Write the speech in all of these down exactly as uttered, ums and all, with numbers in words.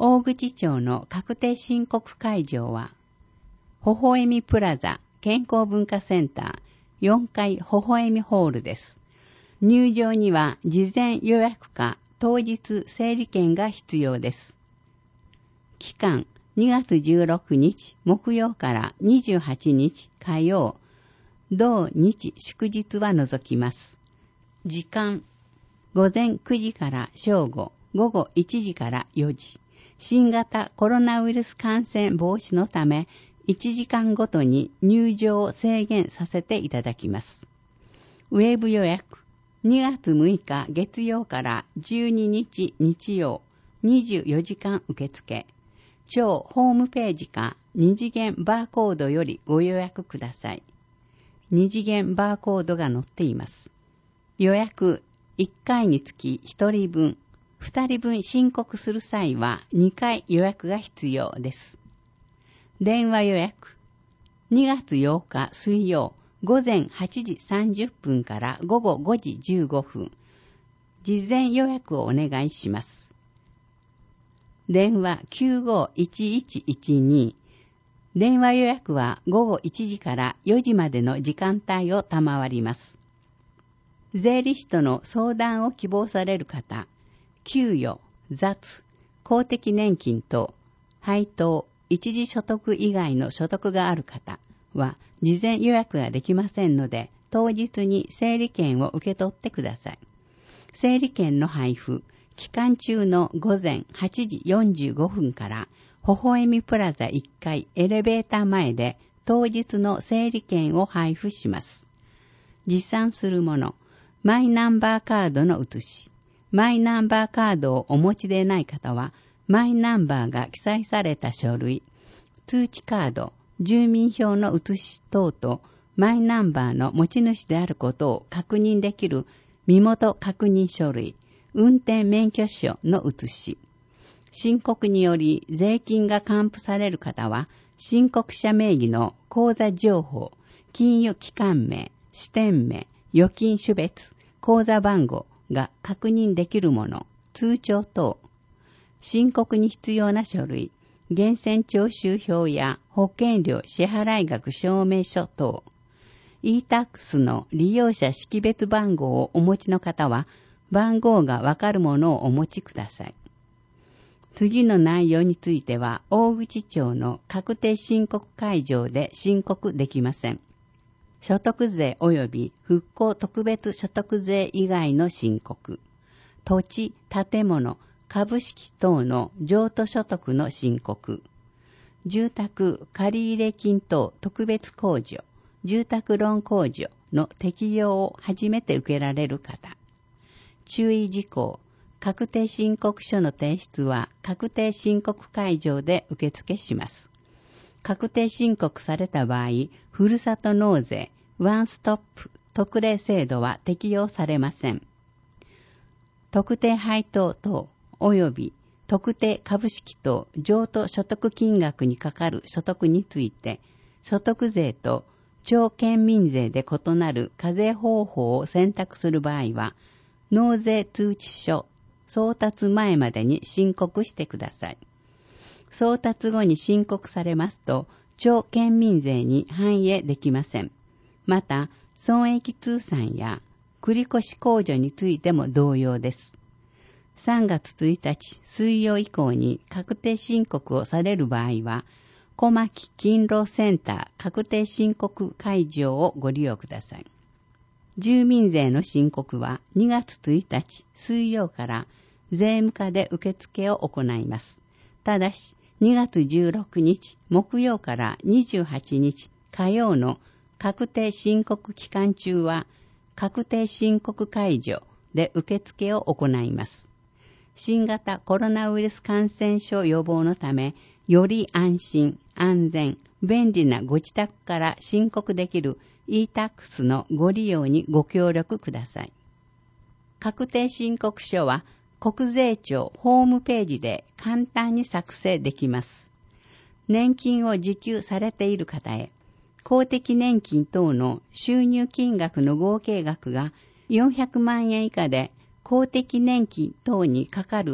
大口町の確定申告会場は、微笑みプラザ健康文化センターよんかい微笑みホールです。入場には事前予約か当日整理券が必要です。期間にがつじゅうろくにち木曜からにじゅうはちにち火曜、同日祝日は除きます。時間、午前くじから正午、午後いちじからよじ。新型コロナウイルス感染防止のため、いちじかんごとに入場を制限させていただきます。ウェブ予約、にがつむいか月曜からじゅうににち日曜、にじゅうよじかん受付。庁ホームページか二次元バーコードよりご予約ください。二次元バーコードが載っています。予約いっかいにつきひとりぶん、ふたりぶん申告する際はにかい予約が必要です。電話予約、にがつようか水曜、午前はちじさんじゅっぷんから午後ごじじゅうごふん。事前予約をお願いします。電話きゅうごいちいちいちに。電話予約はごごいちじからよじまでの時間帯を賜ります。税理士との相談を希望される方、給与、雑、公的年金等、配当、一時所得以外の所得がある方は事前予約ができませんので、当日に整理券を受け取ってください。整理券の配布、期間中の午前はちじよんじゅうごふんから、微笑みプラザいっかいエレベーター前で当日の整理券を配布します。持参するもの、マイナンバーカードの写し、マイナンバーカードをお持ちでない方は、マイナンバーが記載された書類、通知カード、住民票の写し等と、マイナンバーの持ち主であることを確認できる身元確認書類、運転免許証の写し。申告により税金が還付される方は、申告者名義の口座情報、金融機関名、支店名、預金種別、口座番号が確認できるもの、通帳等。申告に必要な書類、源泉徴収票や保険料支払額証明書等。イータックス の利用者識別番号をお持ちの方は、番号がわかるものをお持ちください。次の内容については、大口町の確定申告会場で申告できません。所得税及び復興特別所得税以外の申告、土地、建物、株式等の譲渡所得の申告、住宅借入金等特別控除、住宅ローン控除の適用を初めて受けられる方、注意事項、確定申告書の提出は確定申告会場で受付します。確定申告された場合、ふるさと納税、ワンストップ特例制度は適用されません。特定配当等及び特定株式等譲渡所得金額にかかる所得について、所得税と町県民税で異なる課税方法を選択する場合は、納税通知書送達前までに申告してください。送達後に申告されますと、町県民税に反映できません。また、損益通算や繰越控除についても同様です。さんがつついたち水曜以降に確定申告をされる場合は、小牧勤労センター確定申告会場をご利用ください。住民税の申告はにがつついたち水曜から税務課で受付を行います。ただし、にがつじゅうろくにち木曜からにじゅうはちにち火曜の確定申告期間中は、確定申告会場で受付を行います。新型コロナウイルス感染症予防のため、より安心、安全、便利なご自宅から申告できる イータックス のご利用にご協力ください。確定申告書は国税庁ホームページで簡単に作成できます。年金を受給されている方へ、公的年金等の収入金額の合計額がよんひゃくまんえん以下で、公的年金等にかかる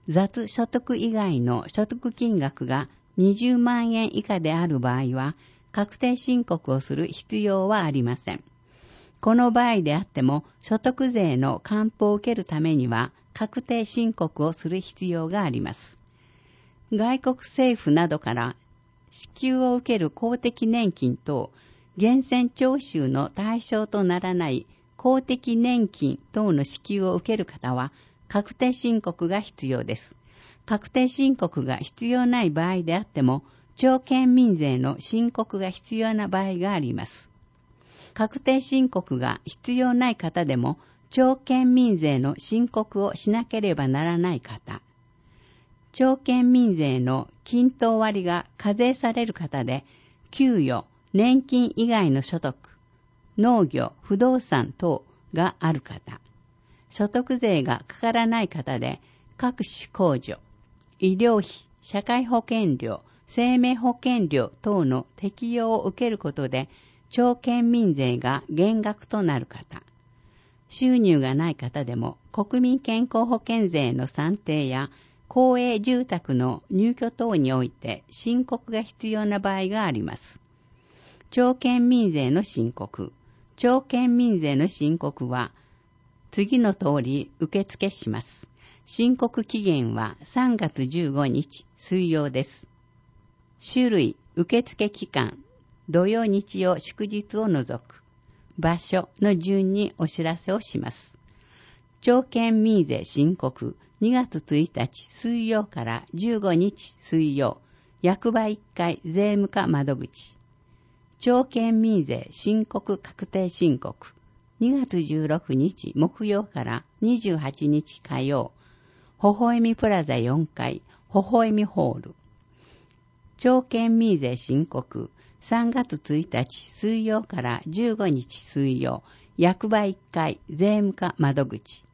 雑所得以外の所得金額がにじゅうまんえん以下である場合は、確定申告をする必要はありません。この場合であっても、所得税の還付を受けるためには、確定申告をする必要があります。外国政府などから支給を受ける公的年金と、源泉徴収の対象とならない公的年金等の支給を受ける方は、確定申告が必要です。確定申告が必要ない場合であっても、町県民税の申告が必要な場合があります。確定申告が必要ない方でも、町県民税の申告をしなければならない方、町県民税の均等割が課税される方で、給与、年金以外の所得、農業、不動産等がある方、所得税がかからない方で、各種控除、医療費、社会保険料、生命保険料等の適用を受けることで、町県民税が減額となる方、収入がない方でも国民健康保険税の算定や公営住宅の入居等において申告が必要な場合があります。町県民税の申告。町県民税の申告は次の通り受付します。申告期限はさんがつじゅうごにち水曜です。種類、受付期間、土曜日曜祝日を除く。場所の順にお知らせをします。町県民税申告にがつついたち水曜からじゅうごにち水曜、役場いっかい税務課窓口。町県民税申告確定申告にがつじゅうろくにち木曜からにじゅうはちにち火曜、微笑みプラザよんかい微笑みホール。町県民税申告さんがつついたち水曜からじゅうごにち水曜、役場いっかい税務課窓口。